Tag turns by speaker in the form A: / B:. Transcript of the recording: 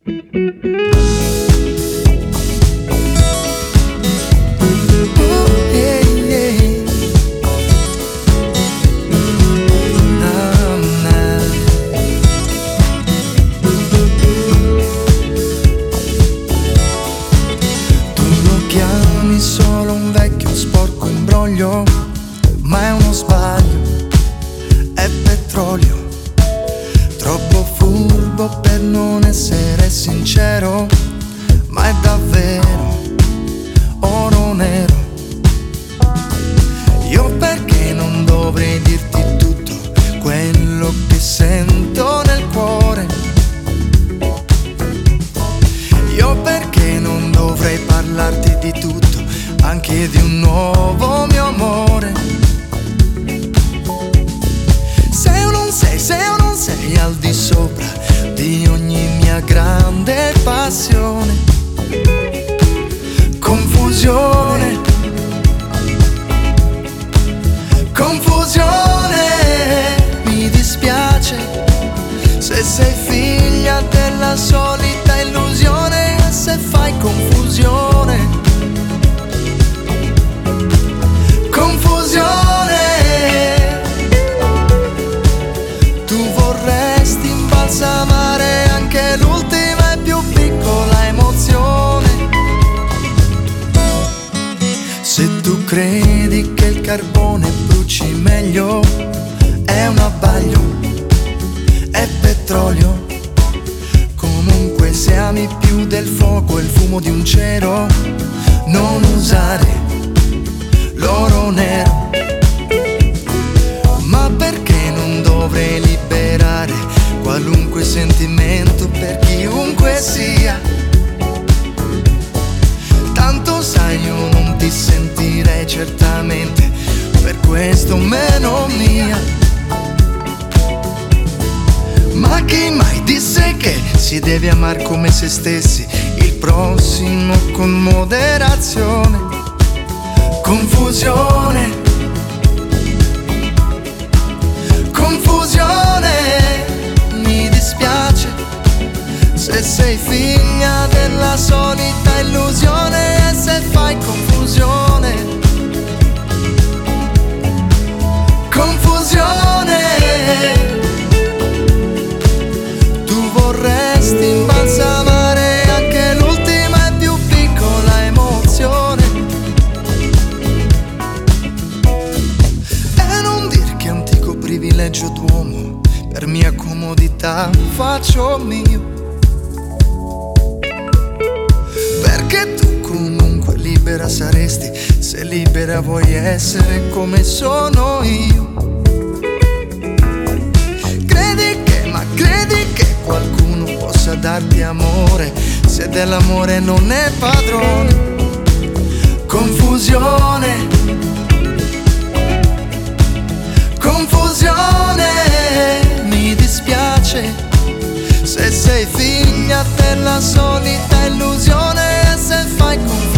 A: Solo un vecchio sporco imbroglio, ma è uno sbaglio, è petrolio. Troppo furbo per non essere sincero, ma è davvero oro nero. Io perché non dovrei dirti tutto quello che sento nel cuore? Io perché non dovrei parlarti di tutto, anche di un nuovo mio amore? Se o non sei al di sopra di ogni mia grande passione. Confusione, confusione, mi dispiace se sei figlia della solita illusione, se fai confusione. Confusione, tu vorresti imbalsamare anche l'ultima e più piccola emozione. Se tu credi che il carbone bruci meglio, è un abbaglio, è petrolio. Comunque se ami più del fuoco e il fumo di un cero, non usare l'oro nero. Ma perché non dovrei liberare qualunque sentimento per chiunque sia? Tanto sai, io non ti sentirei certamente per questo meno mia. Ma chi mai disse che si deve amare come se stessi, il prossimo con moderazione? Confusione, confusione, mi dispiace se sei figlia della solita illusione e se fai confusione. Confusione, tu vorresti imbalsamare anche l'ultima e più piccola emozione. Privilegio d'uomo, per mia comodità faccio mio. Perché tu comunque libera saresti, se libera vuoi essere come sono io. Credi che qualcuno possa darti amore, se dell'amore non è padrone? Confusione, confusione, mi dispiace se sei figlia della solita illusione e se fai confusione.